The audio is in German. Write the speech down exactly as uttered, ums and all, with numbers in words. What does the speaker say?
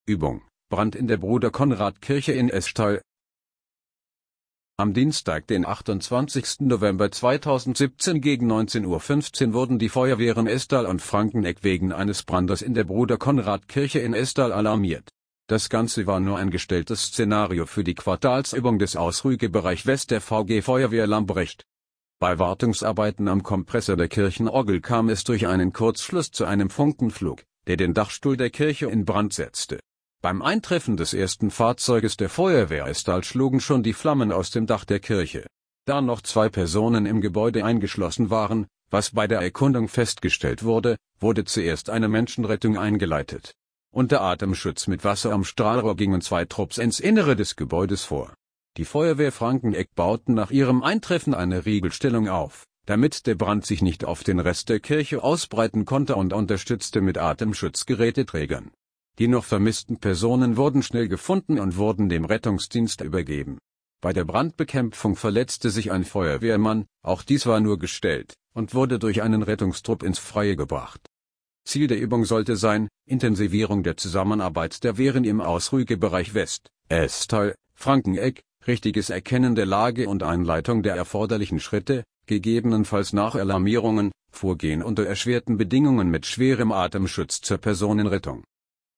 Übung: Brand in der Bruder-Konrad-Kirche in Esstall. Am Dienstag, den achtundzwanzigsten November zweitausendsiebzehn gegen neunzehn Uhr fünfzehn wurden die Feuerwehren Esstall und Frankenegg wegen eines Brandes in der Bruder-Konrad-Kirche in Esstall alarmiert. Das Ganze war nur ein gestelltes Szenario für die Quartalsübung des Ausrügebereich West der V G Feuerwehr Lambrecht. Bei Wartungsarbeiten am Kompressor der Kirchenorgel kam es durch einen Kurzschluss zu einem Funkenflug, der den Dachstuhl der Kirche in Brand setzte. Beim Eintreffen des ersten Fahrzeuges der Feuerwehr Esstall schlugen schon die Flammen aus dem Dach der Kirche. Da noch zwei Personen im Gebäude eingeschlossen waren, was bei der Erkundung festgestellt wurde, wurde zuerst eine Menschenrettung eingeleitet. Unter Atemschutz mit Wasser am Strahlrohr gingen zwei Trupps ins Innere des Gebäudes vor. Die Feuerwehr Frankenegg bauten nach ihrem Eintreffen eine Riegelstellung auf, damit der Brand sich nicht auf den Rest der Kirche ausbreiten konnte, und unterstützte mit Atemschutzgeräteträgern. Die noch vermissten Personen wurden schnell gefunden und wurden dem Rettungsdienst übergeben. Bei der Brandbekämpfung verletzte sich ein Feuerwehrmann, auch dies war nur gestellt, und wurde durch einen Rettungstrupp ins Freie gebracht. Ziel der Übung sollte sein: Intensivierung der Zusammenarbeit der Wehren im Ausrügebereich West, Esstall, Frankenegg, richtiges Erkennen der Lage und Einleitung der erforderlichen Schritte, gegebenenfalls nach Alarmierungen, Vorgehen unter erschwerten Bedingungen mit schwerem Atemschutz zur Personenrettung.